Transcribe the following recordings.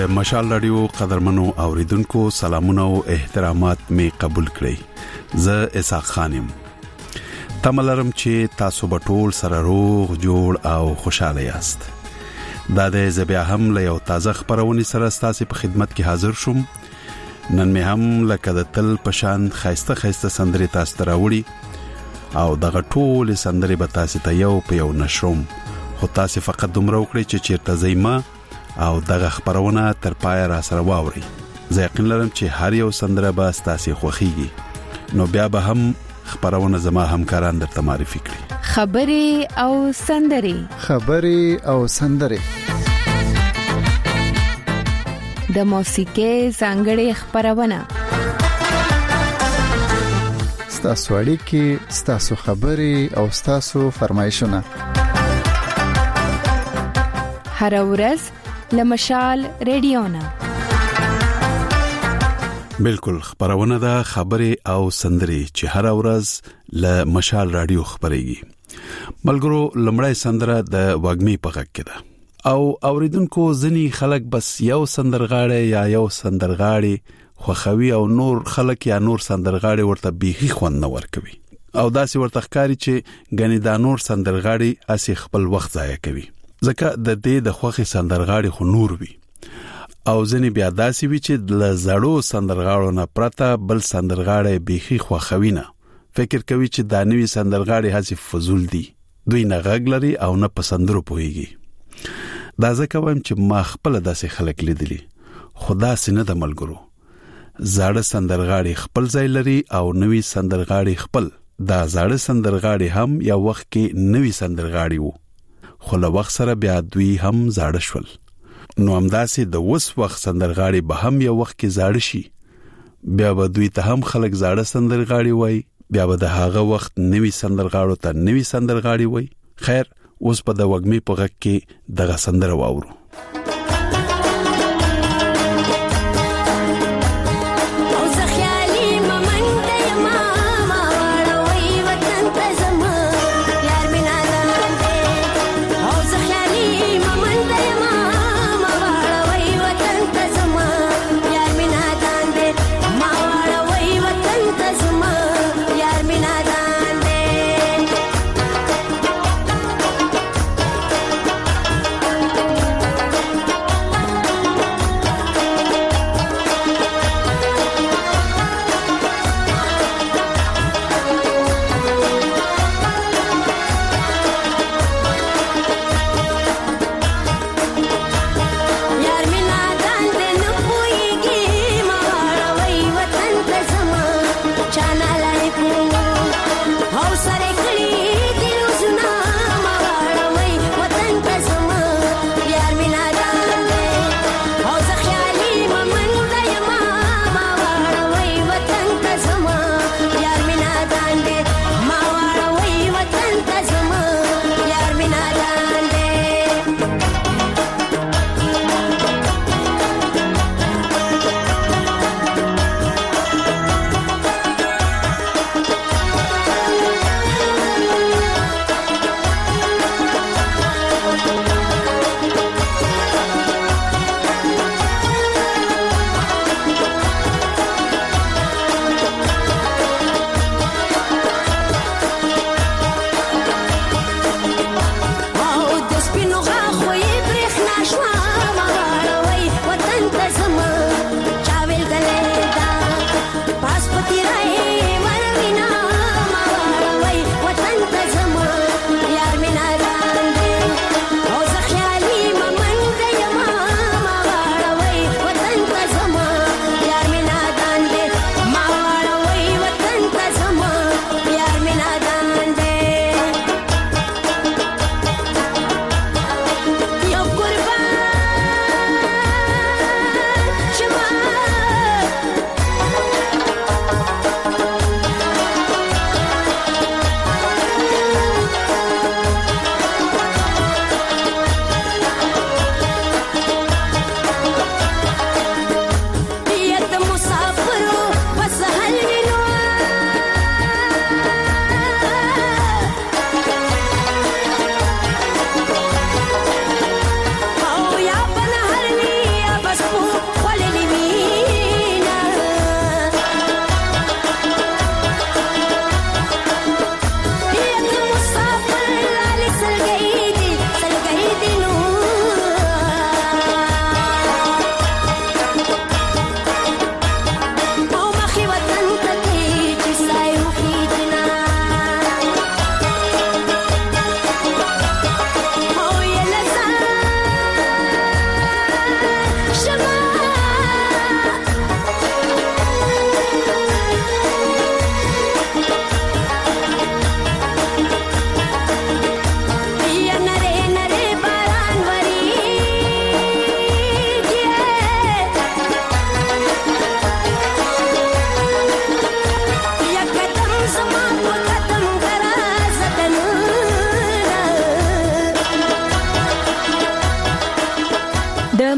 مشال رادیو قدرمنو اوریدونکو سلامونه او احترامات می قبول کړئ. زه اسحاق خانم. تملرم چې تاسو به ټول سره روغ جوړ او خوشاله یاست. دا د زبیا هم له یو تازه خبرونه سره ستاسو په خدمت کې حاضر شوم. نن مې هم لکه د تل پشان خایسته سندري تاسو ته راوړي او دغه ټول سندري به تاسو ته یو په یو نشروم. خو تاسو فقط دومره وکړئ چې چیرته زېما او دغه خبرونه تر پای را سره واوري. زه یقین لرم چې هر یو سندره به ستاسو خوښیږي. نو بیا به هم خبرونه زما همکاران درته معرفي کړي. خبري او سندري د موسیقۍ څنګه خبرونه ستاسو اړیکې، ستاسو خبري او ستاسو فرمایشونه هر ورځ لمشال رادیونا. بالکل خبرونه ده خبري او سندري چې هر ورځ له مشال رادیو خبريږي. ملګرو لمړی سندره د وګمي په غږ کې ده او اوریدونکو ځنی خلک بس یو سندرغاړي یا یو سندرغاړي خوخوي او نور خلک یا نور سندرغاړي ورته بيخي خوند نه ورکوي او داسې ورته ښکاری چې غني دا نور سندرغاړي اسی خپل وخت ضایع کوي. ځکه د دې د خوخي سندرغاړي خو نور وي او ځنی بیا داسې وي چې ل زړو سندرغاړو نه پرته بل سندرغاړي بيخي خوخوي نه فکر کوي چې دا نوی سندرغاړي هڅه فزول دي. دوی نه غږ لري او نه پسندرو پويږي. دا ځکه وایم چې ما خپل داسې خلک لیدلي. خدا سينه د ملګرو زړه سندرغاړي خپل ځای لري او نوی سندرغاړي خپل. دا زړه سندرغاړي هم یو وخت کې نوی سندرغاړي وو خو له وخت سره بیا دوی هم زاړه شول. نو همداسې د وس وخت سندرغاړي به هم یو وخت کې زاړه شي. بیا به دوی ته هم خلک زاړه سندرغاړي وای. بیا به د هغه وخت نوی سندرغاړو ته نوی سندرغاړي وای. خیر اوس په د وګمي په غږ کې دغه سندره واورو.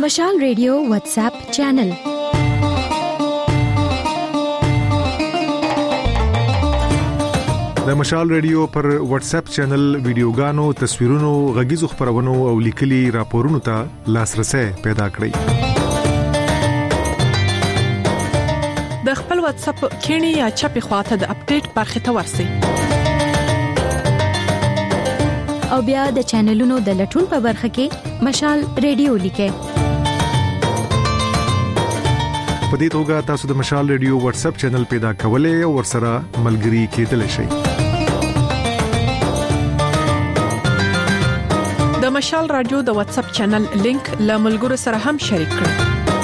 د مشال ریډیو واتس اپ چینل. د مشال ریډیو پر واتس اپ چینل ویډیوګانو، تصویرونو، غږیزو خبرونو او لیکلي راپورونو ته لاسرسي پیدا کړئ. د خپل واتس اپ کینی یا چپی خواته د اپډیټ برخه ته ورسی او بیا د چینلونو د لټون په برخه کې مشال ریډیو لیکه. په دې توګه تاسو د مشال ریډیو واتس اپ چینل پیدا کولای او ورسره ملګري کېدلی شئ. د مشال رادیو د واتس اپ چینل لینک له ملګرو سره هم شریک کړئ.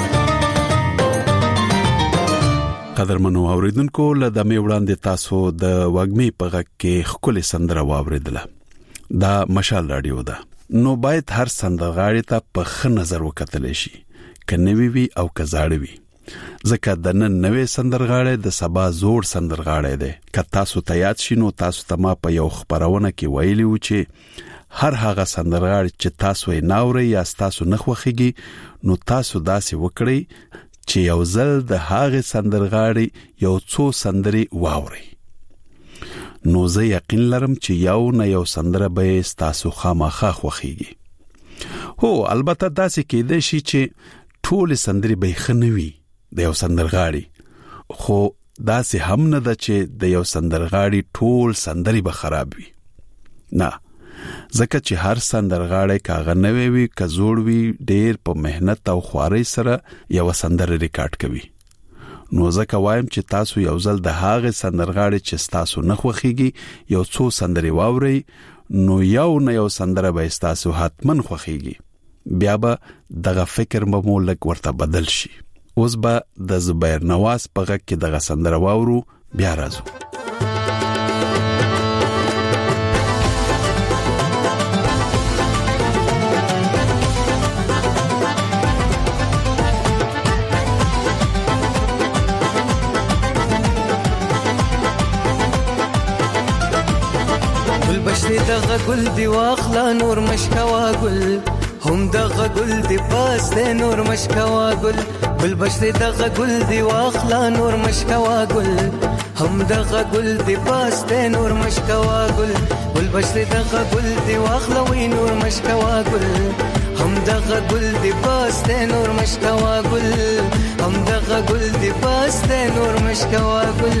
قدرمنو اوریدونکو، له دمه وړاندې تاسو د وګمې په غږ کې خپل سندره واوریدله. دا مشال رادیو ده، نو باید هر سندرغاړي ته په ښه نظر وکتل شي، کنيوي وي او کزاړي وي. ځکه د نن نوې سندرغاړي د سبا زوړ سندرغاړي دی. که تاسو ته یاد شي نو تاسو ته ما په یو خبرونه کې ویلي و چې هر هغه سندرغاړي چې تاسو یې ناوري یا تاسو نخوخيږي نو تاسو داسې وکړئ چې یو ځل د هغه سندرغاړي یو څو سندري واوري. نو زه یقین لرم چې یو نه یو سندره به تاسو خامخا خوخيږي. هو البته داسې کېدای شي چې ټول سندري به خنوي د یو سندرغاړي، خو داسې هم نه ده چې د یو سندرغاړي ټول سندري به خراب وي. نه، ځکه چې هر سندرغاړی کاغه نوي وي، کزوړ وي، ډېر په مهنت او خواري سره یو سندره ریکارډ کوي. نو ځکه وایم چې تاسو یو ځل د هغه سندرغاړي چې تاسو نخوخيږي یو څو سندري واوري، نو یو نه یو سندره به تاسو حتمن خوخيږي. بیا به دغه فکر ممولک ورته بدل شي. اوس به د زبیر نواز په غږ کې دغه سندره واورو، بیا راځو. دغه ګل دی واخلا نور مشکوا ګل، هم دغه ګل دی پاس دی نور مشکوا ګل. ګل بشری دغه ګل دی واخلا نور مشکوا ګل، هم دغه ګل دی پاس دی نور مشکوا ګل. ګل بشری دغه ګل دی واخلا وی نور مشکوا ګل، هم دغه ګل دی پاس دی نور مشکوا ګل، هم دغه ګل دی پاس دی نور مشکوا ګل.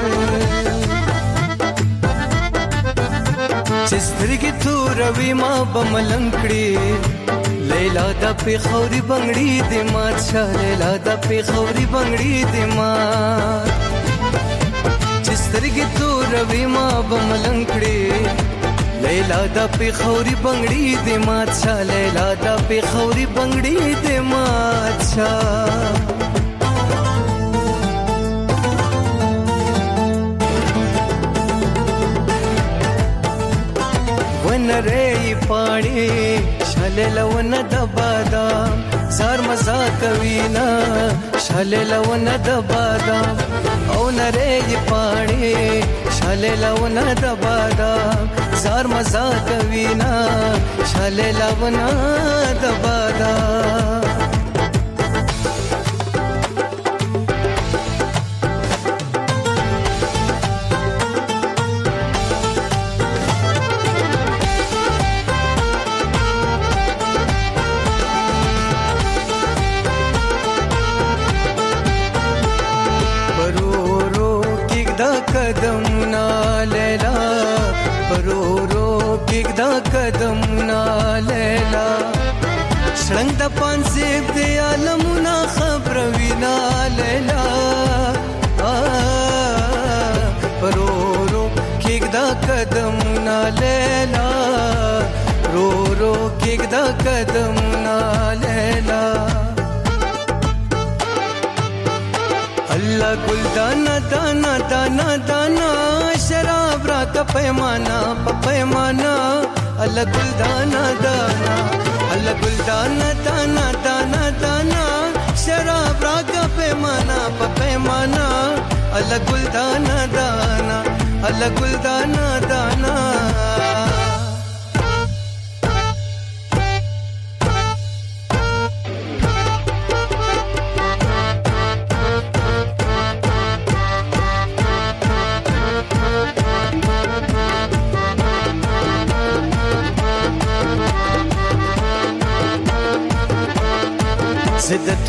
چسترګي توروي ما بملنکړي، لیلا د پیخوري بنگړي دې مات شه، لیلا د پیخوري بنگړي دې مات. چسترګي توروي ما بملنکړي، لیلا د پیخوري بنگړي دې مات شه، لیلا د پیخوري بنگړي دې مات شه. نری پانی شاله لون د بادام، زار مزا کوي نا شاله لون د بادام. او نری پانی شاله لون د بادام، زار مزا کوي نا شاله لون د بادام. قدمنا لیلا پرورو کېږدا قدمنا لیلا، شړنګ د پانسیب دی عالمونه خبروینا لیلا. پرورو کېږدا قدمنا لیلا، پرورو کېږدا قدمنا لیلا. الله ګل دانا دانا دانا دانا، شراب را کا پیمانا پیمانا. الله ګل دانا دانا، الله ګل دانا دانا دانا دانا، شراب را کا پیمانا پیمانا. الله ګل دانا دانا، الله ګل دانا دانا.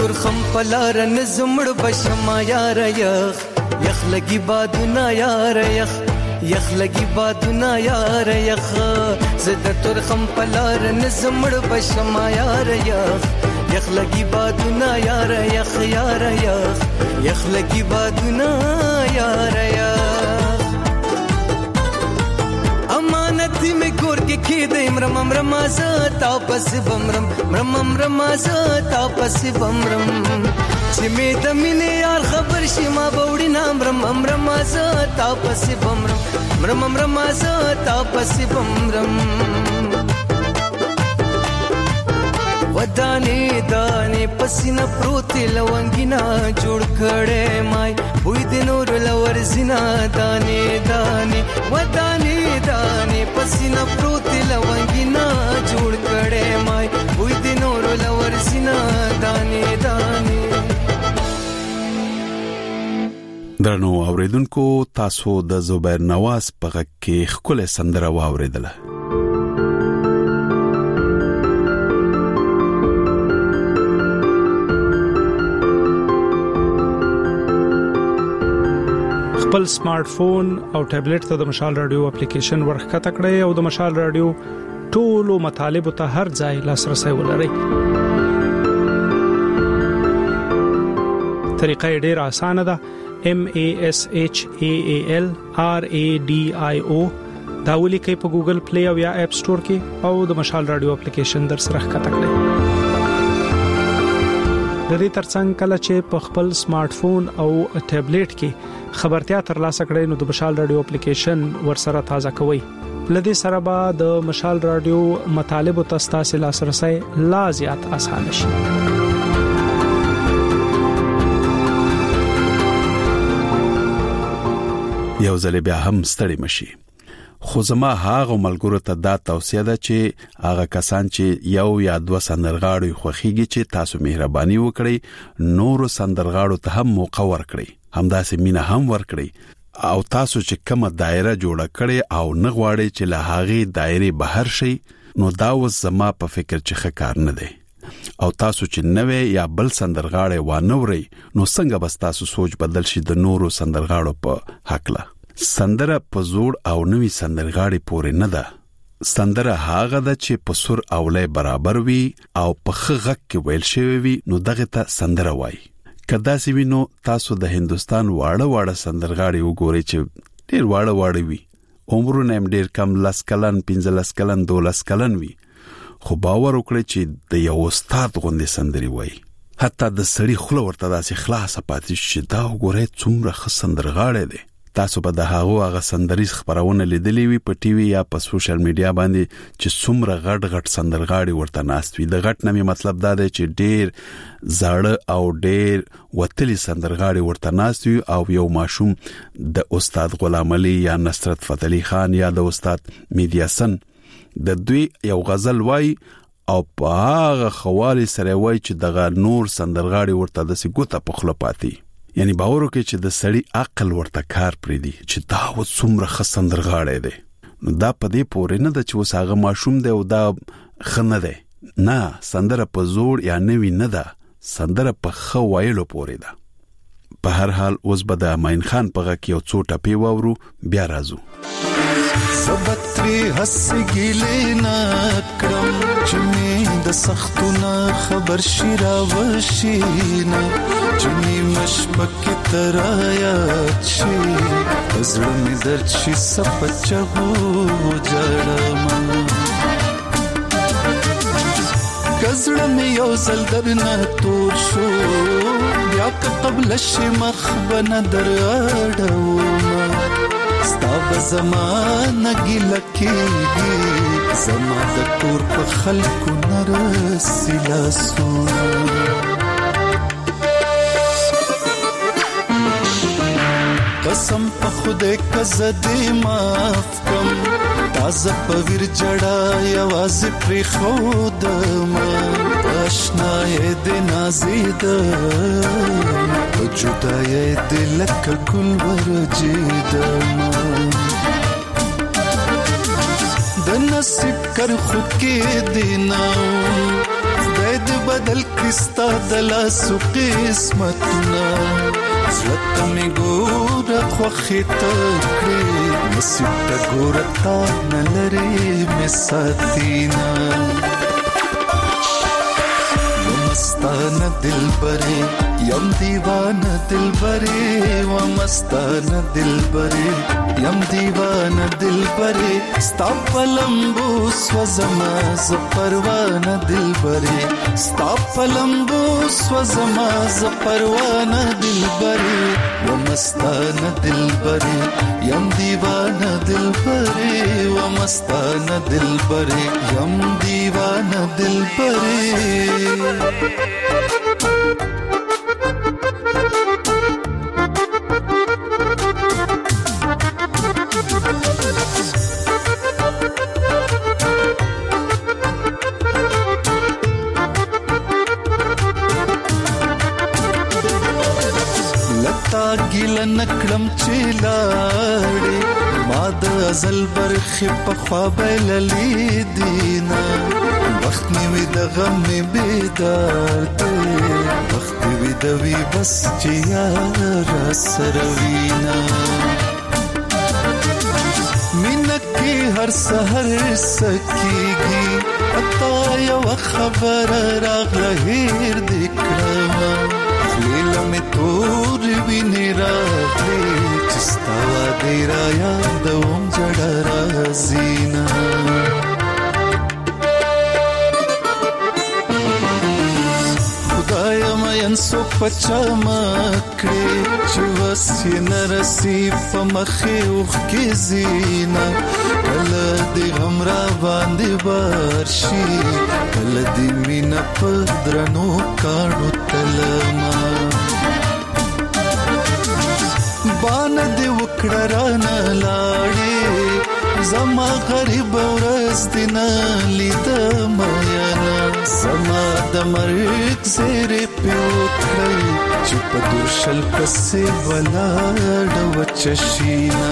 ترخم پلار نزمړ بشما یار یخ یخ لګي بادونه یار یخ یخ لګي بادونه یار یخ زد ترخم پلار نزمړ بشما یار یخ یخ لګي بادونه یار یخ یار یخ یخ لګي بادونه یار یخ امانت می ګور کې کېدې مرم مرم ز تاپس بمرم مرم مرم ز تاپس بمرم چې می د مینې یار خبر شي ما بوړي نام مرم مرم ز تاپس بمرم مرم مرم ز تاپس بمرم ودانې دانې پسینه پروت لونګینا جوړ کړې مای وې د نور لور زینا دانې دانې ودانې دانې پسینه پروت لونګینا جوړ کړې مای وې د نور لور زینا دانې دانې. درنو اوریدونکو تاسو د زبیر نواز په غږ کې خپل سندره واوریدله. خپل سمارټ فون او ټابلیټ ته د مشال رادیو اپلیکیشن ورخته کړئ او د مشال رادیو ټولو مطالب ته هر ځای لاسرسي ولرئ. طریقه ډېره اسانه ده. MASHAALRADIO دا ولیکئ په ګوګل پلی او یا اپ سٹور کې او د مشال رادیو اپلیکیشن در سره ښکته کړئ. د دې ترڅنګ کله چې په خپل سمارټ فون او ټابلیټ کې خبرتیا ترلاسه کړئ نو د مشال رادیو اپلیکیشن ورسره تازه کوئ. لدې سره به د مشال رادیو مطالب او تاسو لاسرسي لا زیات اسانه شي. یو ځل بیا هم ستړي مشي. خو زما هغه ملګرو ته دا توصیه ده چې هغه کسان چې یو یا دوه سندرغاړي خوخيږي چې تاسو مهرباني وکړئ نورو سندرغاړو ته هم موقع ورکړئ، همداسې مینه هم ورکړئ او تاسو چې کومه دایره جوړه کړئ او نه غواړئ چې له هغه دایره بهر شي نو دا وس زما په فکر چې ښه کار نه دی او تاسو چې نوې یا بل سندرغاړي وانوري نو څنګه بس تاسو سوچ بدل شي د نورو سندرغاړو په حق له. سندره په زوړ او نوې سندرغاړي پورې نه ده. سندره هغه ده چې په سر او لې برابر وي او په غږ کې ویل شوی وي نو دغه ته سندره وایي. کدا سی وینو تاسو د هندستان واړه سندرغاړي وګورئ چې ډیر واړه وي، عمرونه هم ډیر کم، 10 کلن 15 کلن 12 کلن وي، خو باور وکړئ چې د یو استاد غوندې سندري وایي. حتی د سړي خوله ورته داسې خلاصه پاتې چې دا وګورئ څومره ښه سندرغاړی دی. تاسو به د هغه سندري خبرونه لیدلې وي په ټي وي یا په سوشل میډیا باندې چې څومره غټ سندرغاړي ورته ناست وي. د غټ نامي مطلب دا دی چې ډیر زاړه او ډیر وتلي سندرغاړي ورته ناست وي او یو ماشوم د استاد غلام علي یا نصرت فتح علي خان یا د استاد میډیاسن د دوی یو غزل وای او په هغه خوالي سره وای چې دغه نور سندرغاړي ورته د سګوته په خله پاتې. یعنی باور وکړي چې د سړی عقل ورته کار پرې دی چې دا و څومره ښه سندرغاړی دی. نو دا په دې پورې نه ده چې اوس هغه ماشوم دی او دا ښه نه دی. نه، سندره په زوړ یا نوی نه ده، سندره په ښه ویلو پورې ده. په هر حال اوس به د امین خان په غږ کې یو څو ټپې واورو، بیا راځو. سبتری حس ګیلې نه کړم چې مې د سختونه خبر شي راوشي نه چې مې مشبک ترایا شي زړه مې درد شي سپچغو جړم کزړه مې یو زل درنه تور شو بیا که قبل شي مخبنه دراډوم ستاب زمانه ګلکېږي زما د کور په خلکو نرسي لاسو قسم په خدای کزدې معاف کم تازه په ویر جړا یوازې پرې خودم آشنای دې نازیدم په جدای دې لکه ګل ورجیدم د نصیب کر خود کې دینا خدای خدای دې بدل کستا دلا سو قسمتنا زړه مې ګور خوخه تکړه نصیب ته ګور تا نلري مې ساتینا مستانه دلبره یم دیوانه دلبره و مستانه دلبره یم دیوانه دلبره ستا پلمبو سوزما ز پروانه دلبره ستا پلمبو سوزما ز پروانه دلبره و مستانه دلبره یم دیوانه دلبره و مستانه دلبره یم دیوانه دلبره لتا ګل نکړم چلاړې ما د ازل برخه په خوابل لیدینا وخت نیوی د غم می بیدار دی وخت وی د وی بس چې یار سروینا مینکی هر سحر سکیږي پتا یو خبر راغله هیر دکړه لیلا می تور ویني راغله چستا دی را یاد اوم جړه رازینا سو پچا مکړې چې وسې نرسي په مخې اوخ کې زینا کله دې غمرا باندې بارشي کله دې مینا په درنو کاڼو تلما بان دې وکړه رانه لاړې زما غریب ورځ دې نه لیدم یانا زما د مرګ زیرې پیوکړی چې په دوشل پسې ولاړ وچشینا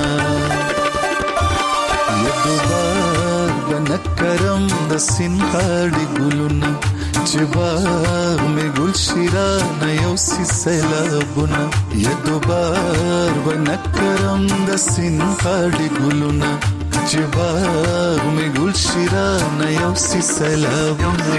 یا دوبار بنکرم د سینخاړي ګلونه چې باغ مې ګل شیرانه یو سی سیلابونه یا دوبار بنکرم د سینخاړي ګلونه چې باغ مې ګل شیرانه یو سی سیلابونه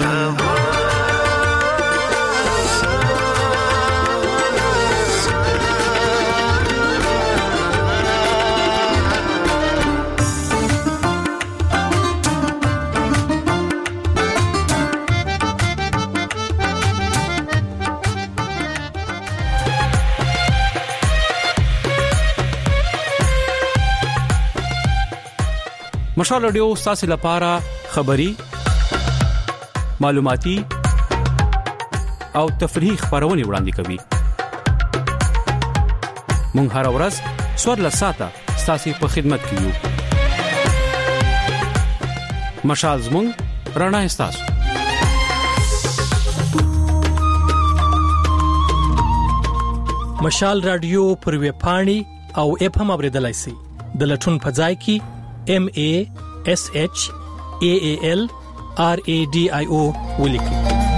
مشال رادیو تاسو لپاره خبری معلوماتي او تفریحي خبرونه وړاندې کوي مونږ هر ورځ سوار له ساته تاسو په خدمت کې یو مشال زموږ رڼا تاسو مشال رادیو پر وی پاڼي او اپ هم اوریدلای شئ د لټون په ځای کې MASHAALRADIO ولیکئ.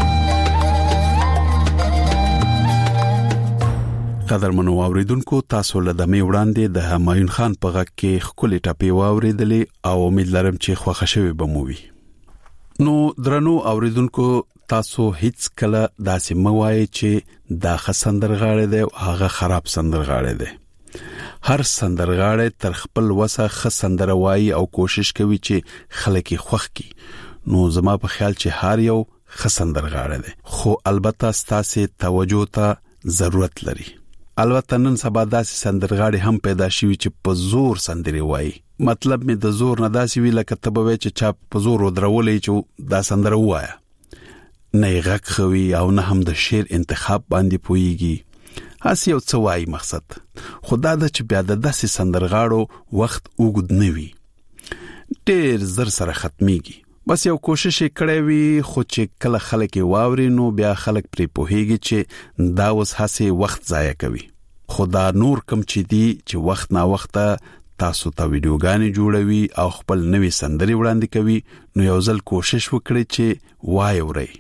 قدرمنو اوریدونکو تاسو له دمه وړاندې د همایون خان په غږ کې خولي ټاپي واوریدلې او امید لرم چې خوښ شوي بموي. نو درنو اوریدونکو تاسو هیڅ کله داسې موای چې دا خسندرغاړي دی او هغه خراب سندرغاړي دی. هر سندرغاړی تر خپل وسه خسندره وایي او کوشش کوي چې خلک یې خوښ کړي. نو زما په خیال چې هر یو خسندرغاړی دی خو البته ستاسو توجه ته ضرورت لري. البته نن سبا داسې سندرغاړي هم پیدا شوي چې په زور سندري وایي. مطلب می د زور نه داسې وی لکه تبوي چې چا په زور ودرولې چې دا سندره وایا. نه غږ خوي او نه هم د شعر انتخاب باندې پويږي. هڅه یو څه وایي مقصد خدا د چې بیا د داسې سندرغاړو وخت وګد نه وي ډېر زر سره ختميږي. بس یو کوشش کړی وي خو چې کله خلک واوري نو بیا خلک پرې پوهیږي چې دا اوس هڅه وخت ضایع کوي. خدا نور کم چې دی چې وخت نا وخت تاسو ته ویډیوګانې جوړوي او خپل نوې سندري وړاندې کوي. نو یو ځل کوشش وکړئ چې وایورئ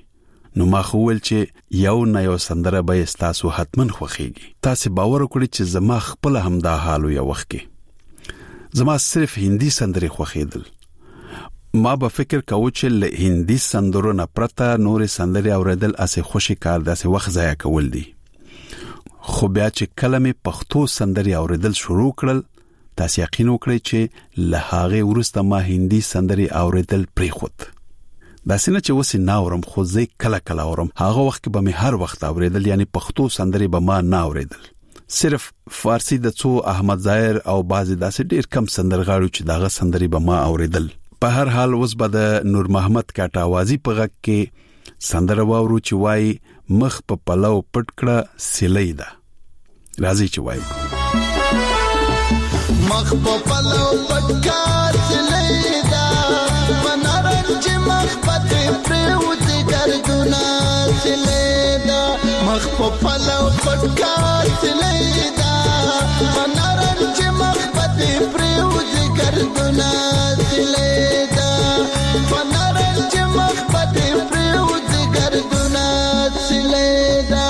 نو ما خول چې یو نه یو سندره به تاسو حتمن خوخيږي. تاسو باور وکړئ چې زما خپل هم دا حال یو وخت کې زما صرف هندي سندري خوخیدل. ما به فکر کاوه چې له هندي سندرو نه پرته نور سندري اوریدل اسه خوشي کار داسې وخت ضایع کول دي. خو بیا چې کلمې پښتو سندري اوریدل شروع کړل تاسو یقین وکړئ چې له هغه ورسته ما هندي سندري اوریدل پریخوت. دا څنګه چې وسې ناورم خو زه کله اورم هغه وخت به مې هر وخت اوریدل، یعنی پښتو سندري به ما نه اوریدل. صرف فارسی د څو احمد ظاهر او بعضی داسې ډیر کم سندرغاړو چې داغه سندري به ما اوریدل. په هر حال اوس به د نور محمد کاټا आवाजي په غږ کې سندره واورو چې وای مخ په پلو پټ کړه سلی ده. راځي چې وای مخ په پلو پټ کړه سلی ده منارنج مخ په پریوت ګردونه سلی ده مخ په پلو پټ کړه سلی ده منارنج مخ په پریوت ګردونه سلی ده منارنج مخ په پریوت ګردونه سلی ده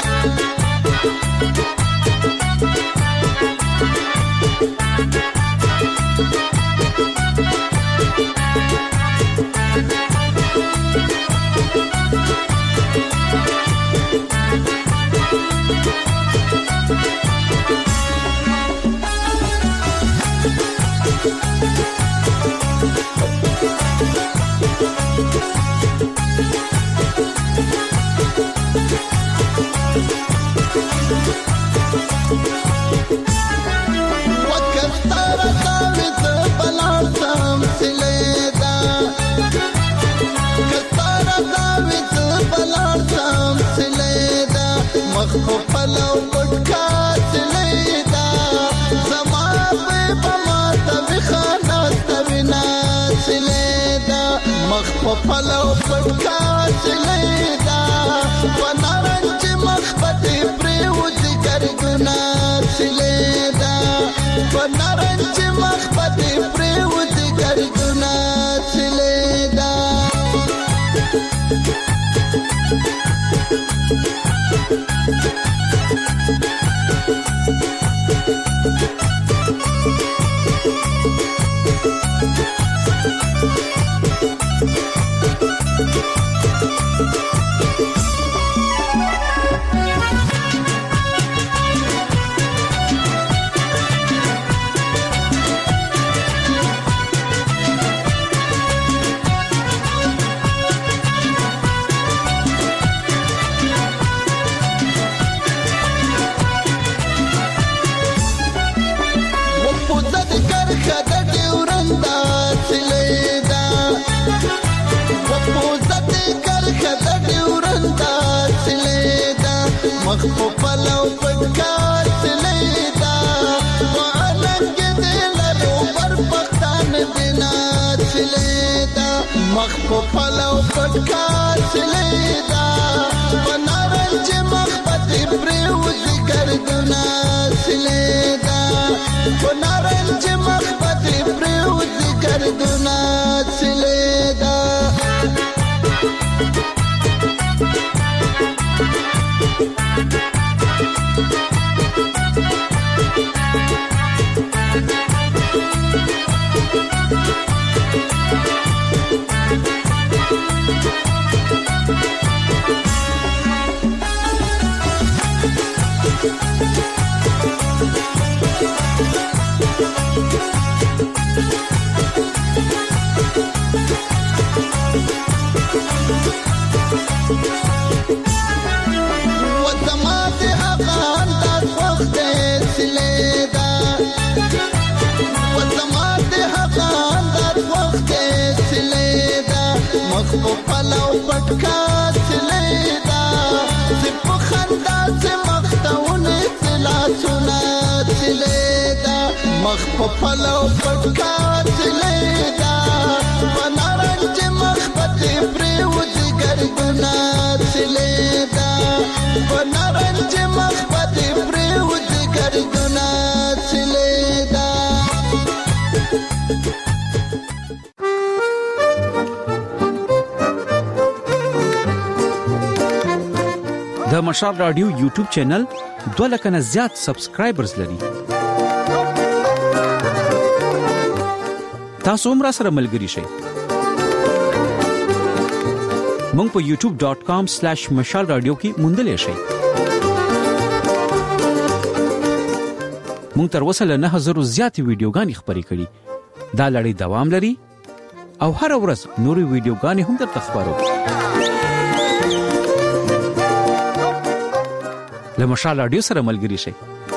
پلو پټکا سلیدا ونارنج مخبت پریوز ګردونه سلیدا ونارنج مخبت پریوز ګردونه سلیدا په پلو پټکا سلیدا واننګ دل روبر پختان دینا سلیدا مخ په پلو پټکا سلیدا ونارنج مخبت پریوز ګردونه سلیدا ونارنج مخبت پریوز ګردونه سلیدا پلو پټکا سلیدا سپ خندا سے مختون سلا سنا سلیدا مخ پلو پټکا سلیدا ونارنج مخبت پریوز ګردونه سلیدا ونارنج مخبت پریوز ګردونه سلیدا مشال رادیو یوټیوب چینل 2 لک نه زیات سبسکرایبرز لري. تاسو هم را سره ملګري شئ. مونږ په youtube.com/مشال رادیو کې موندلې شئ. مونږ تر اوسه له 9000 زیاتې ویډیوګانې خپرې کړې. دا لړۍ دوام لري او هر ورځ نورې ویډیوګانې هم درته خبرو. له مشال رادیو سره ملګري شئ.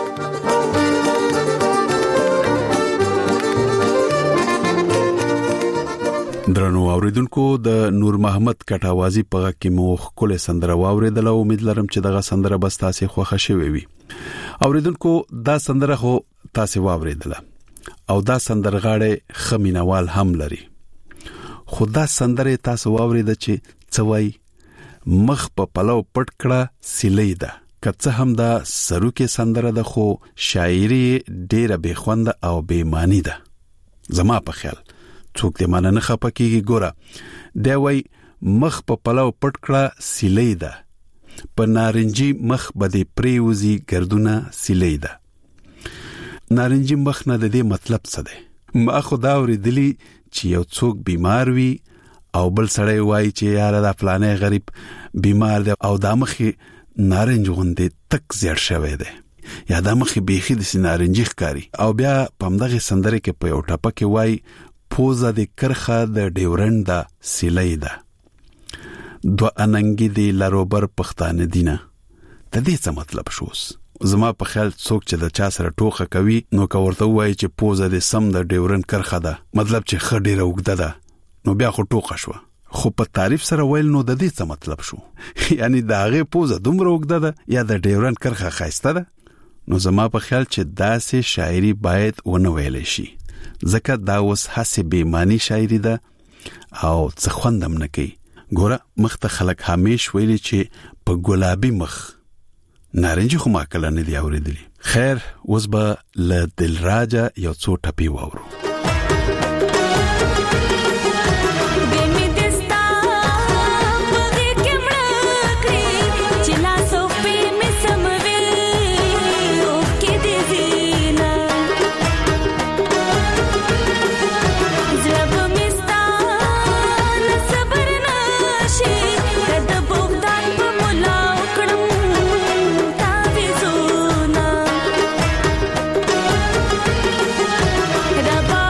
درنو اوریدونکو، د نور محمد کټاوازی په کې مو خپل سندره واوریدله. امید لرم چې دغه سندره بس تاسو خوښه شوي وي. اوریدونکو، دا سندره خو تاسو واوریدله او دا سندرغاړي خمینوال هم لري. خدا سندره تاسو واورید چې څوي مخ په پلو پټ کړه سیلې ده. کڅه هم دا سرو کې سندره ده، خو شاعري ډیره بے خوند او بے معنی ده. زما په خیال څوک دې معنی نه خپکیږي. ګوره دی وای مخ په پلو پټ کړه سیلې ده، په نارنجي مخ بده پریوزی ګردونه سیلې ده. نارنجي مخ نه د دې مطلب څه دی؟ ما خدا اوریدلی چې یو څوک بیمار وي او بل سړی وای چې یار دا فلانه غریب بیمار دی او دا مخې نارنج غوندې تک زیړ شوی دی یا دا مخې بیخي د نارنجي ښکاری. او بیا پمدغه سندره کې په یو ټاپه کې وای پوزه د کرخه د ډیورند دا سیلې ده، دو اننګي دی لروبر پښتانه دینه. د دې څه مطلب شوس؟ زما په خیال څوک چې د چا سره ټوخه کوي نو کورته وای چې پوزه د سم د ډیورند کرخه ده، مطلب چې خډيره وګده ده، نو بیا خو ټوخه شو. خو په تعریف سره ویل نو د دې څه مطلب شو؟ یعنی دا هغه پوزه دومره وګده ده یا د ډیورند کرخه خاصه ده؟ نو زما په خیال چې داسې شاعري باید ونه ویل شي، ځکه دا اوس هسې بې معنی شاعري ده او څه خوندم نه کوي. ګوره مخ ته خلک همیش ویلي چې په ګلابي مخ نارنجي خو ما کله نه دی اوریدلی. خیر، اوس به له دلراجه یو څو ټپې واورو. Rabba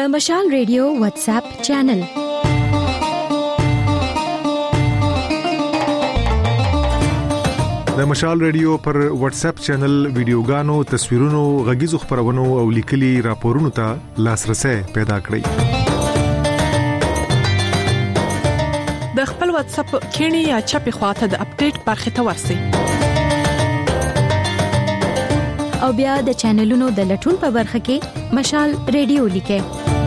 د مشال ریډیو واتس اپ چینل. د مشال ریډیو پر واتس اپ چینل ویډیوګانو، تصویرونو، غږیزو خبرونو او لیکلي راپورونو ته لاسرسي پیدا کړئ. د خپل واتس اپ کینی یا چپی خواته د اپډیټ برخه ته ورسی او بیا د چینلونو د لټون په برخه کې مشال ریډیو لیکه.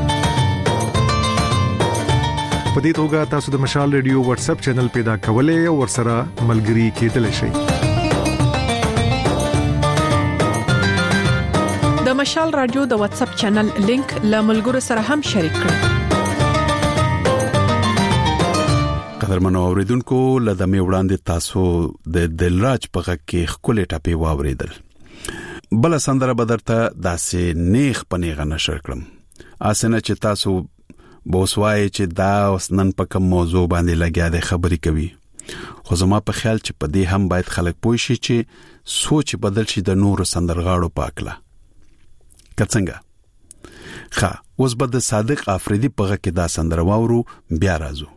په دې توګه تاسو د مشال ریډیو واتس اپ چینل پیدا کولای او ورسره ملګري کېدلی شئ. د مشال رادیو د واتس اپ چینل لینک له ملګرو سره هم شریک کړئ. قدرمنو اوریدونکو، لدمه وړاندې تاسو د دلراج په غږ کې خپل ټاپي واوریدل. بل سندره بدرته داسې نیخ پنیغه نشر کړم. اسنه چې تاسو بوسوای چې دا وسنن په کوم موضوع باندې لګیا د خبرې کوي. خو زما په خیال چې په دې هم باید خلک پوه شي چې سوچ بدل شي د نورو سندرغاړو پاکله. کڅنګه ښه، اوس به د صادق افریدي په غږ کې دا سندره واورو، بیا راځو.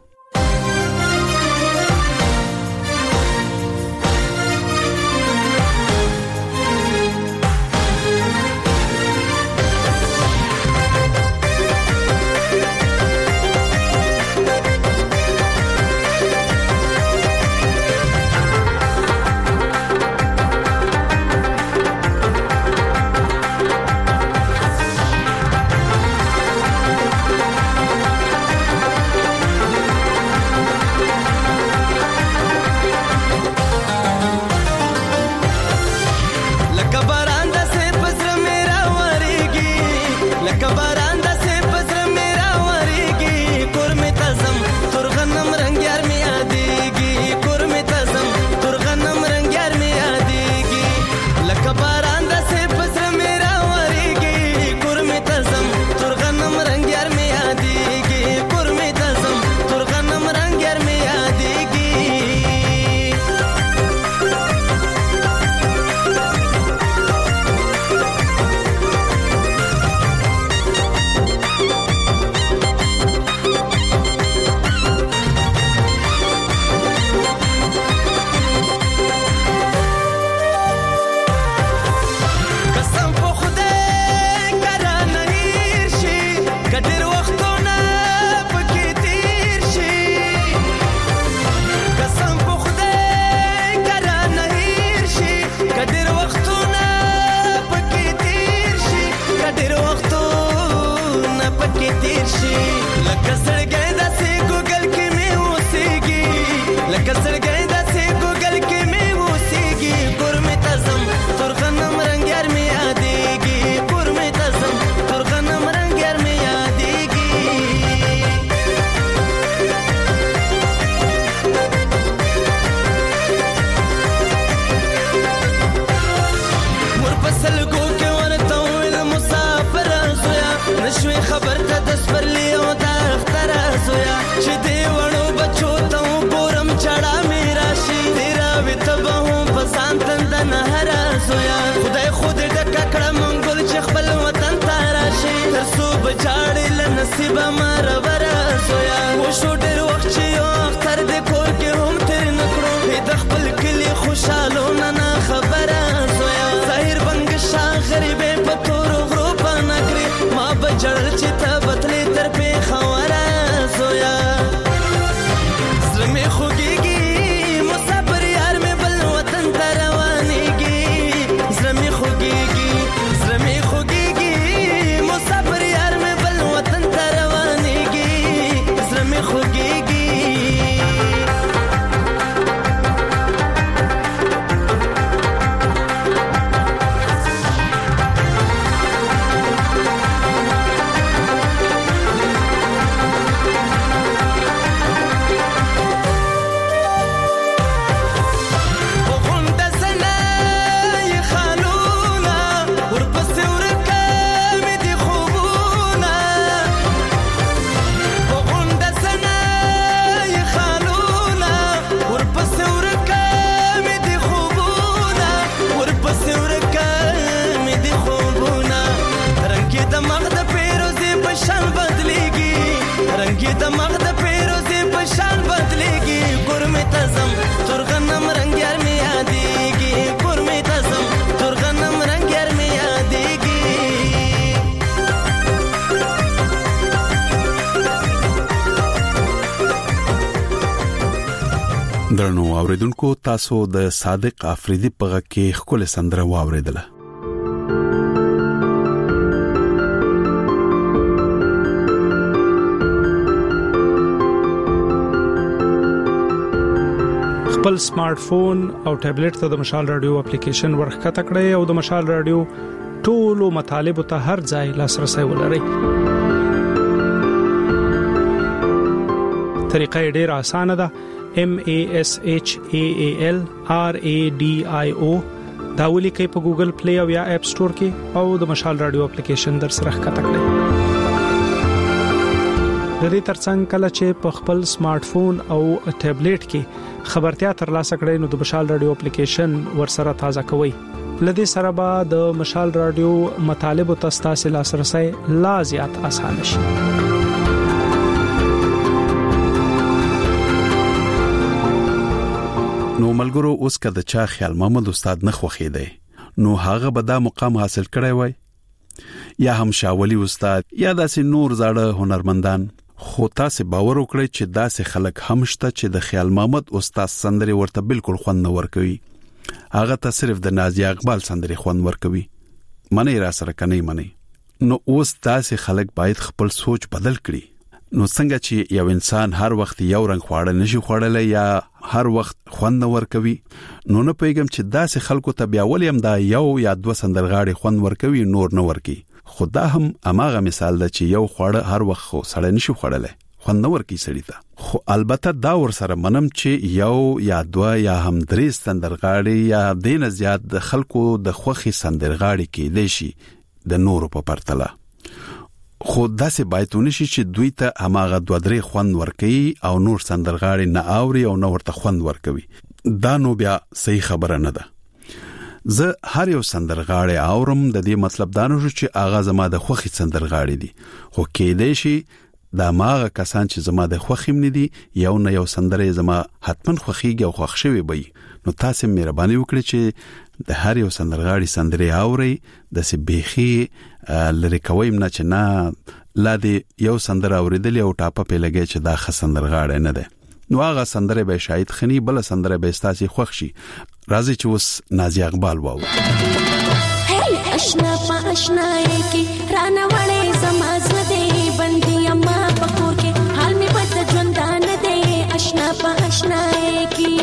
خوږی درنو اوریدونکو تاسو د صادق افریدي په غږ کې خپل سندره واوریدله. خپل سمارټ فون او ټابلیټ ته د مشال رادیو اپلیکیشن ورخکته کړئ او د مشال رادیو ټولو مطالبه ته هر ځای لاسرسي ولرئ. طریقه ډیره اسانه ده. MASHAAL RADIO دا ولیکئ په ګوګل پلی او یا اپ سٹور کې او د مشال رادیو اپلیکیشن در سره ښکته کړئ. د دې ترڅنګ کله چې په خپل سمارټ فون او ټابلیټ کې خبرتیا ترلاسه کړئ نو د مشال رادیو اپلیکیشن ورسره تازه کوئ. لدې سره به د مشال رادیو مطالبه تاسو لاسرسي لا زیات آسان شي. نو ملګرو اوس کده چا خیال محمد استاد نه خوخیده نو هغه به دا مقام حاصل کړی وای یا هم شاولی استاد یا داسې نور زاړه هنرمندان. خو تاسو باور وکړئ چې داسې خلک هم شته چې د خیال محمد استاد سندري ورته بالکل خوند نه ورکوي. هغه ته صرف د نازیه اقبال سندري خوند ورکوي. منی را سره کني منی. نو اوس داسې خلک باید خپل سوچ بدل کړي. نو څنګه چې یو انسان هر وخت یو رنگ خواړه نشي خوړلای یا هر وخت خوند نه ورکوي نو نه پیغام چې داسې خلکو ته بیا ولیم دا یو یا دوه سندرغاړي خوند ورکوي نور نه ورکي. خدا هم اماغه مثال ده چې یو خواړه هر وخت خو سړی نشي خوړلای خوند نه ورکي سړی ته. خو البته دا ور سره منم چې یو یا دوه یا هم درې سندرغاړي یا دینه زیات د خلکو د خوخي سندرغاړي کې دیشي د نورو په پرتله. خو داسې باید ونشي چې دوی ته هماغه دوه درې خوند ورکوي او نور سندرغاړي نه اوري او نه ورته خوند ورکوي. دا نو بیا صحیح خبره نه ده. زه هر یو سندرغاړي اورم د دې مطلب دا نه چې اغاز ما د خوخي سندرغاړي دي. خو کېدې شي دا ماغه کسان چې زما د خوخیم نه دي یو نه یو سندره زما حتمن خوخيږي او خوښ شوی وي. نو تاسو مهرباني وکړئ چې د هر یو سندرغاړي سندري اوري د سبيخي لری کویم نه چې نه لا دې یو سندره اوریدلی او ټاپه په لګي چې دا خسندرغاړي نه ده. نو هغه سندره به شاید خني بل سندره به استاسي خوښ شي. راځي چې اوس نازیه اقبال واو. هی آشنا په آشنای کی رانه وړې زماز دې بندي اما پکور کې حال می بد ژوندان دې آشنا په آشنای کی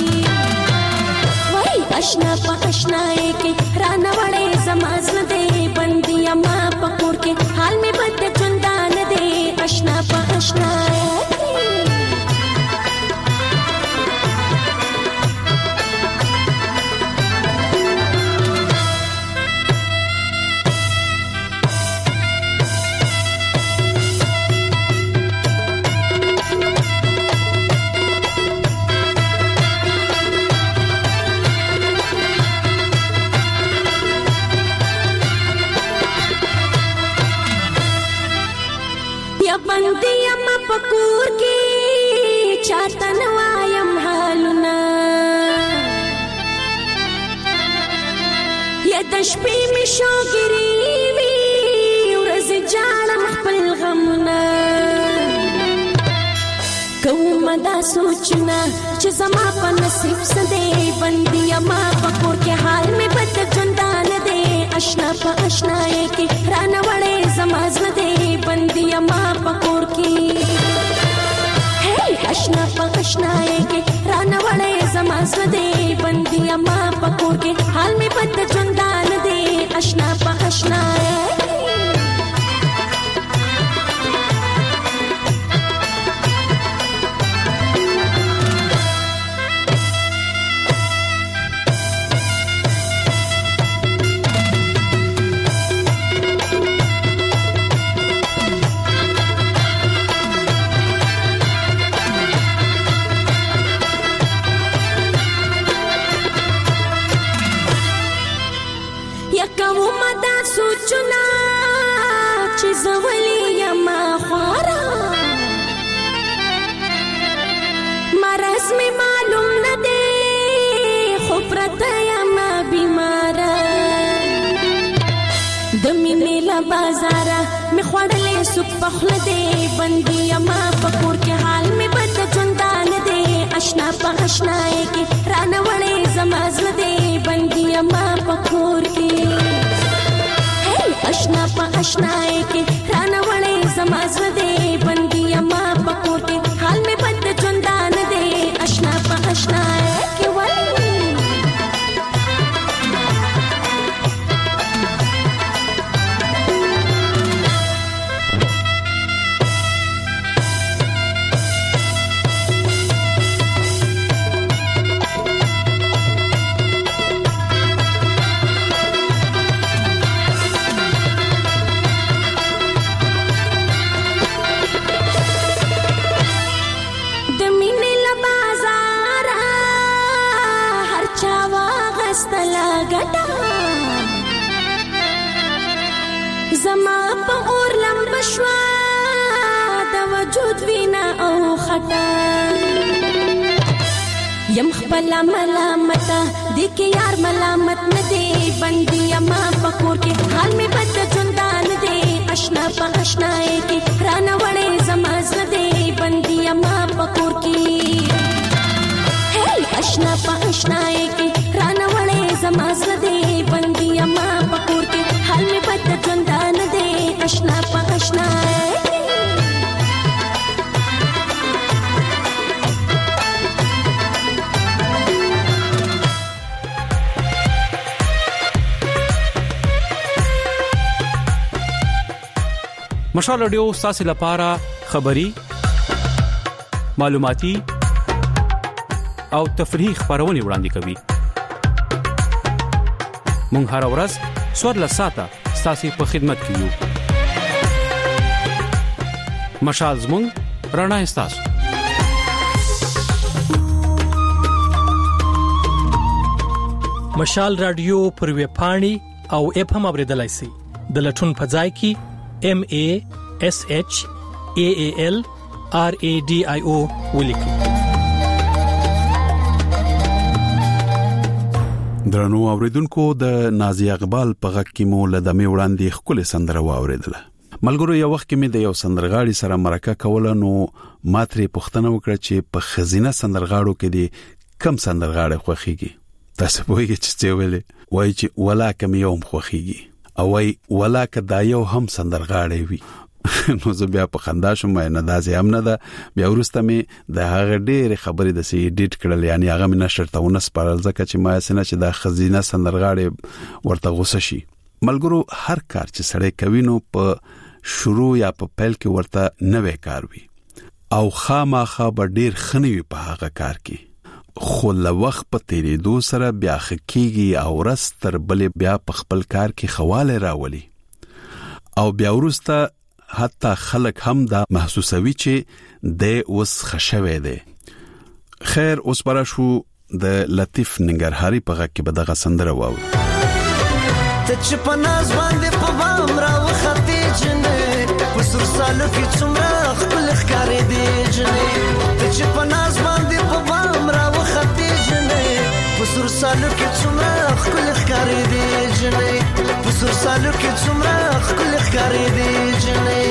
وای آشنا په آشنای کی رانه وړې زماز دې بندي اما پکور کې حال می بد ژوندان دې آشنا په آشنای بندي اما پکور کې چاته نوایم حالونه یا د شپې می شوګری وی ورځ جاړم خپل غمونه کوم دا سوچنا چې زما په نصیب سده بندي اما پکور کې حال می بد ژوندان دې آشنا په آشنای کې رانه وړې زماز دې بندي اما پکور کې هی آشنا په آشنای کې رانه وړې زماز دې بندي اما پکور کې حال می بد ژوندان دې آشنا په آشنای سوچنا چې زولي یما خوارا مرز می معلوم نه دی خو پرته یما بیمارا د مینې لا بازار می خوړلې سوپ پخله دی بندي یما پکور کې حال می بد ژوندان دی آشنا په آشنای کې رانه وړې زما زړه دې بندي ما پکور کې آشنا په آشنای کې رانه وړې زما زړه دې بندي ما پکور کې حال می بد ژوندان دې آشنا په آشنای کې وای زما په اور لمب شوا د وجود وینا او خطا یم خپل ملامت د کې یار ملامت نه دی بندي ما پکور کې حال می بد ژوندان دی آشنا په آشنای کې رانه وړې زما زړه دی بندي ما پکور کې آشنا په آشنای کې رانه وړې زما زړه دی بندي ما پکور کې حال می بد ژوندان دی آشنا په آشنای مشال رادیو تاسو لپاره خبری معلوماتي او تفریحي خبرونه وړاندې کوي مونږ هر ورځ سور لساته تاسو په خدمت کې یو مشال زمونږ رڼا تاسو مشال رادیو پر ویب پاڼې او اپ هم اوریدلای شئ د لټون په ځای کې MASHAALRADIO ولیکئ. درنو اوریدونکو د نازي اقبال په غږ کې مو لدمه وړاندې خپل سندره واوریدله. ملګرو یو وخت کې مې د یو سندرغاړي سره مرکه کوله نو ماتري پښتنه وکړه چې په خزینه سندرغاړو کې دي کم سندرغاړي خوخيږي. تاسو پوهیږئ چې ویلې وای چې ولا کم یوم خوخيږي او وای ولا کدا یو هم سندرغاړي وي نو زه بیا په خندا شوم نه داسې هم نه ده بیا ورسته مې د هغه ډېر خبرې د سي ایډیټ کړل یعنی هغه مې نشر ته ونس پرل ځکه چې ما سينه چې د خزینه سندرغاړي ورته غوسه شي. ملګرو هر کار چې سړی کوي نو په شروع یا په پیل کې ورته نوې کار وي او خامخا به ډېر خنوي په هغه کار کې خو له وخت په تیریدو سره بیا خکېږي او رستر بلې بیا په خپل کار کې خواله راولي او بیا ورسته حتی خلک هم دا محسوسوي چې د اوس خشوي دي. خیر اوس برا شو د لطیف ننګرهاري په غږ کې به دغه سندره واو ته چې په ناز باندې په بام راوختې جنې په سر سالو کې څومره خپل ښکارې دي جنې ته چې په ناز باندې په بام راوختې جنې په سر سالو کې څومره خپل ښکارې دي جنې په سر سالو کې څومره خپل ښکارې دي جنې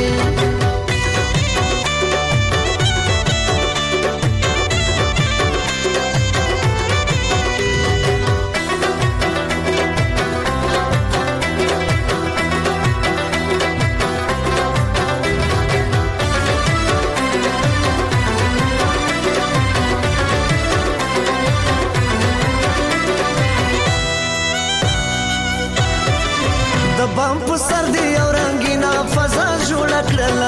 بام په سر دی او رنگینا فضا جوړ کړل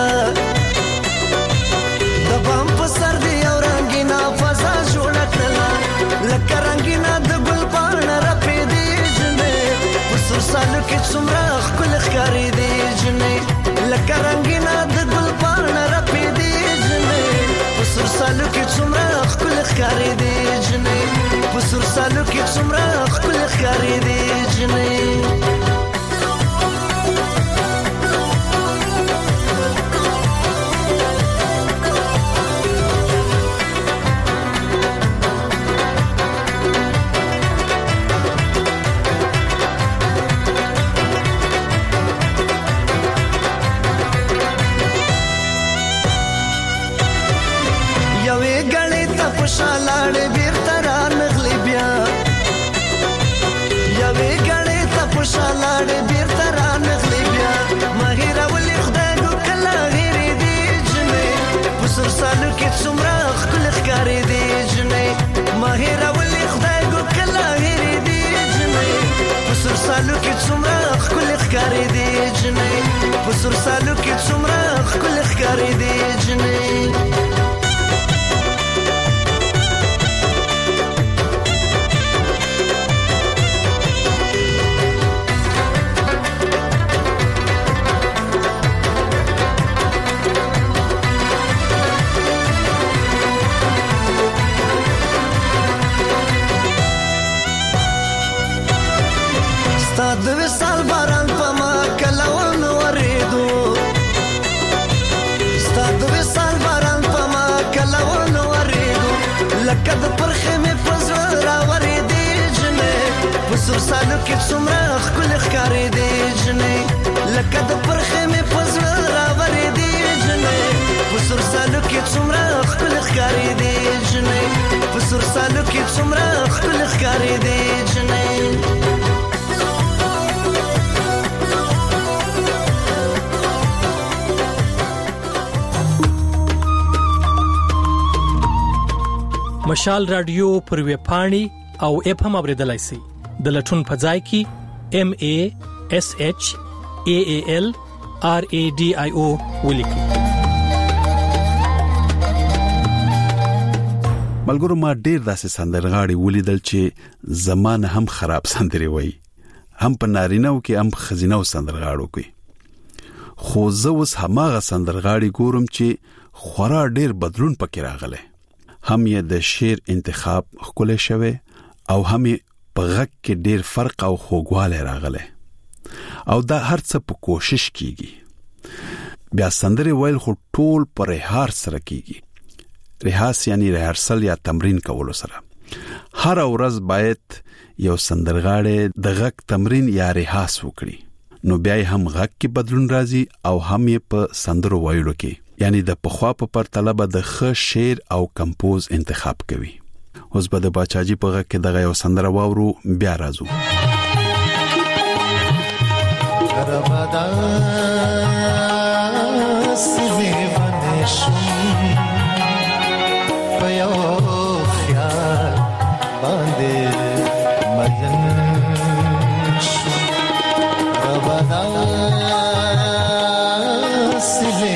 د بام په سر دی او رنگینا فضا جوړ کړل لکه رنگینا د ګل پاڼه رپې دی جنې په سر سالو کې څومره خپل ښکارې دی جنې لکه رنگینا د ګل پاڼه رپې دی جنې په سر سالو کې څومره خپل ښکارې دی جنې په سر سالو کې څومره خپل ښکارې دی جنې शाला مشالاړې بیرته رانغلې بیا ماهره ولې خدای ګو کله غیرې دې جنې په سر سالو کې څومره ښکلې ښکارې دې جنې ماهره ولې خدای ګو کله غیرې دې جنې په سر سالو کې څومره ښکلې ښکارې دې جنې په سر سالو کې څومره ښکلې ښکارې دې جنې د وصال باران په ما کلهونه ورېدو ستا د وصال باران په ما کلهونه ورېدو لکه د پرخې مې په زړه راورېدې جنې په سور سالو کې څومره ښکلې ښکارېدې جنې لکه د پرخې مې په زړه راورېدې جنې په سور سالو کې څومره ښکلې ښکارېدې جنې په سور سالو کې څومره ښکلې ښکارېدې جنې مشال رادیو پر وی پاڼي او اپ هم اوریدلای شئ د لټون په ځای کې MASHALRADIO ولیکئ. ملګرو ما ډیر داسې سندرغاړي ولیدل چې زمانه هم خراب سندري وای هم په نارینهو کې هم خزینو سندرغاړو کې خو زه اوس هماغه سندرغاړي ګورم چې خورا ډیر بدلون پکې راغله هم یې د شعر انتخاب خپل شوه او هم په غږ کې ډیر فرق او خوږوالی راغله او دا هر څه په کوشش کیږي بیا سندري ویل خو ټول پر هر سره کیږي ریاض یعنی ریهرسل یا تمرین کولو سره هر ورځ باید یو سندرغاړی د غږ تمرین یا ریاض وکړي نو بیا هم غږ کې بدلون راځي او هم یې په سندرو ویلو کې یعنی د پخوا په پرتله به د ښه شعر او کمپوز انتخاب کوي اوس به د باچاجي په غږ کې دغه یو سندره واورو بیا راځو ربدا سوي ونشم پيو خیال باندې مين شو ربدا سوي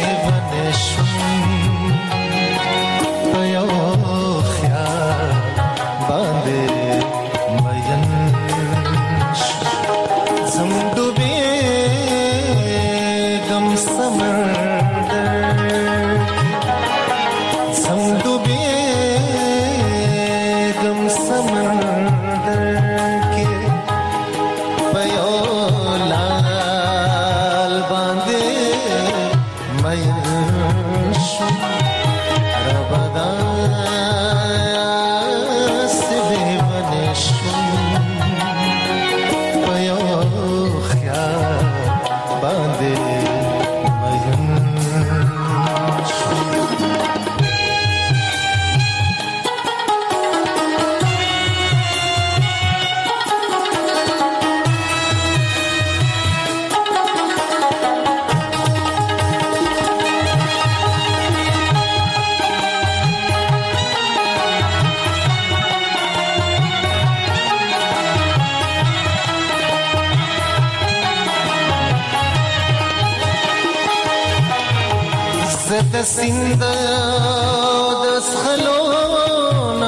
سند د سخلونا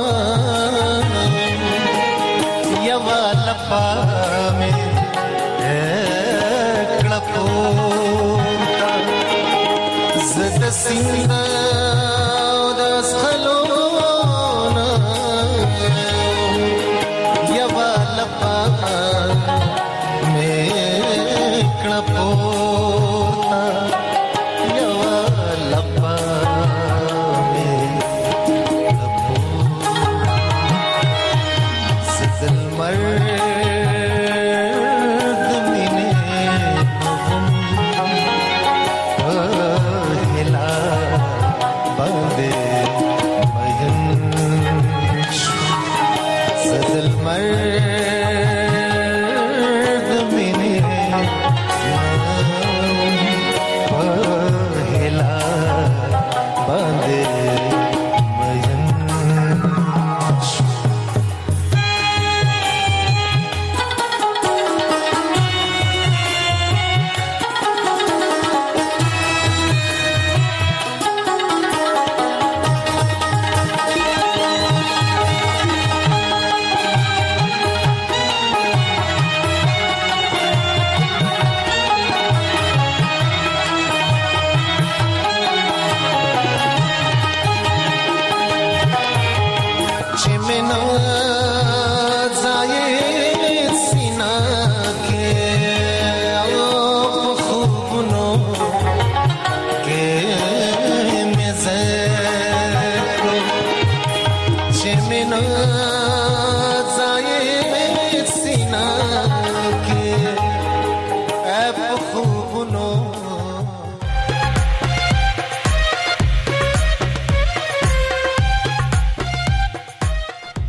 یوا لپا می کړپوتا زد سند د سخلونا یوا لپا می کړپوتا the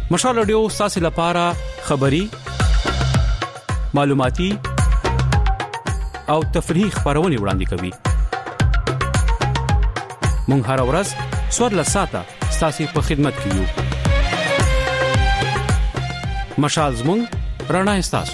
مشال رادیو تاسو لپاره خبري معلوماتي او تفریحي خبرونه وړاندې کوي. مونږ هر ورځ سوړ لساته تاسو په خدمت کې یو. مشال زموږ رڼا استاسو.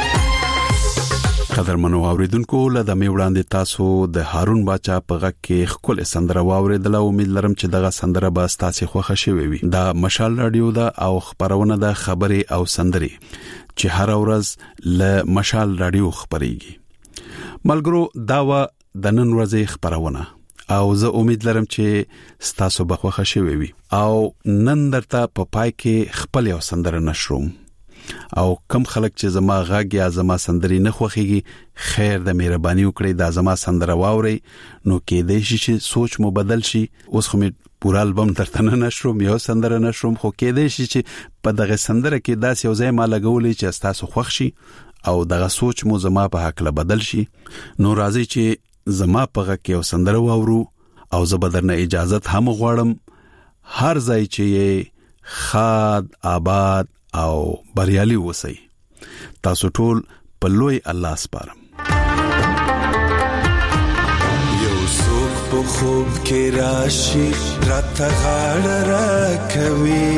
قدرمنو اوریدونکو له دمه وړاندې تاسو د هارون باچا په غږ کې خپل سندره واوریدل. امید لرم چې دغه سندره به تاسو خوښه شوي وي. دا مشال رادیو دا او خبرونه د خبري او سندري چې هر ورځ له مشال رادیو خبريږي. ملګرو دا و د نن ورځې خبرونه او زه امید لرم چې تاسو به خوښه شوي وي. او نن درته په پای کې خپل یو سندره نشروم. او کم خلک چې زما غږ یا زما سندري نه خوخيږي خیر د مهرباني وکړئ دا زما سندره واوري نو کې دې شي سوچ مو بدل شي. اوس خو می پورا البم ترته نه نشروم یو سندره نشروم خو کې دې شي چې په دغه سندره کې داس یو ځای ما لګولې چې تاسو خوښ شي او دغه سوچ مو زما په حق له بدل شي. نو راځي چې زما په غږ کې یو سندره واورو او زه به درنه اجازه هم غواړم هر ځای چې خاد آباد او بریالي وسی. تاسو ټول په لوی الله سپارم. یو څوک په خوب کې راشي راته غاړه راکوي.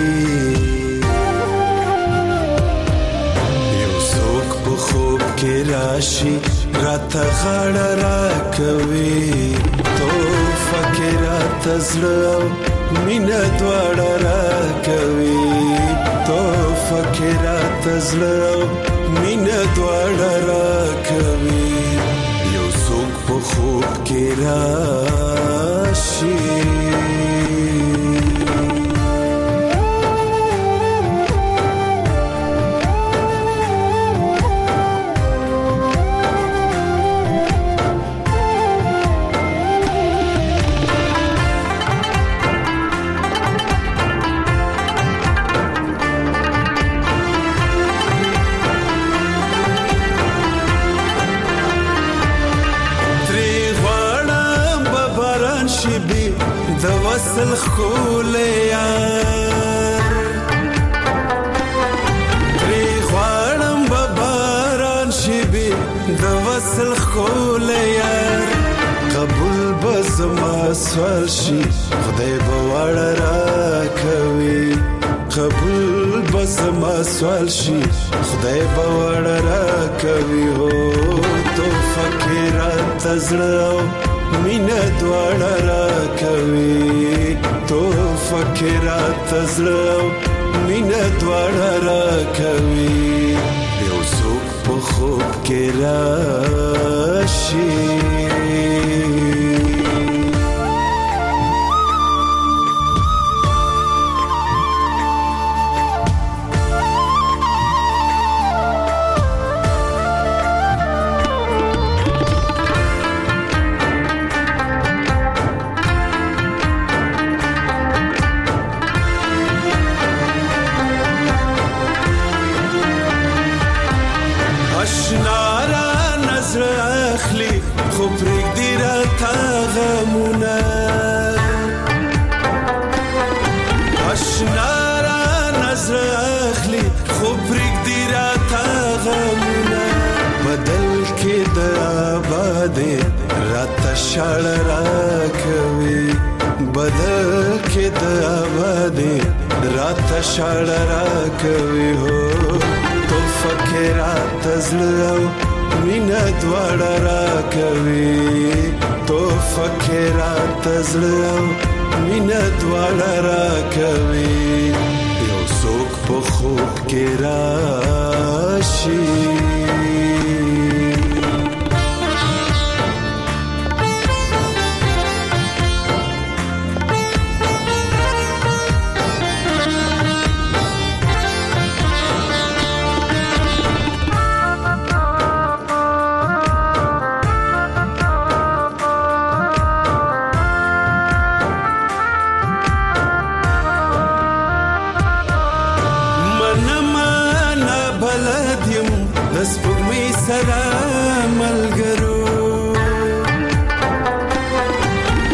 یو څوک په خوب کې راشي راته غاړه راکوي. تو فکر تزړه مینه دواړه راکوي. تو فکر تزړه مینه دواړه راکوي. یو څوک په خوب کې راشي د وصل خولیار. تری خوانم بباران شبی د وصل خولیار. قبول بزما سوال شي خدای بوار را کوي. قبول بزما سوال شي خدای بوار را کوي. هو تو فکرات زړه مینه دواړه راکوي. تو فکرات زړه مینه دواړه راکوي. یو څوک په خوب کې راشي شړ راکوي. بدل کې د آبادې رات شړ راکوي. هو تو فکرات زړه مینه دواړه راکوي. تو فکرات زړه مینه دواړه راکوي. یو څوک په خوب کې راشي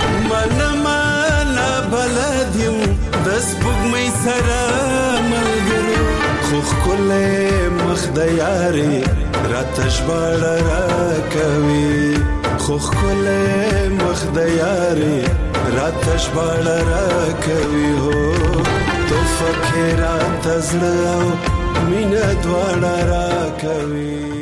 سره ملګری خله مخ د یارې راته ژباړه راکوي خو خله مخ د یارې راته ژباړه راکوي هو تو فکر راته زړه مینه دواړه راکوي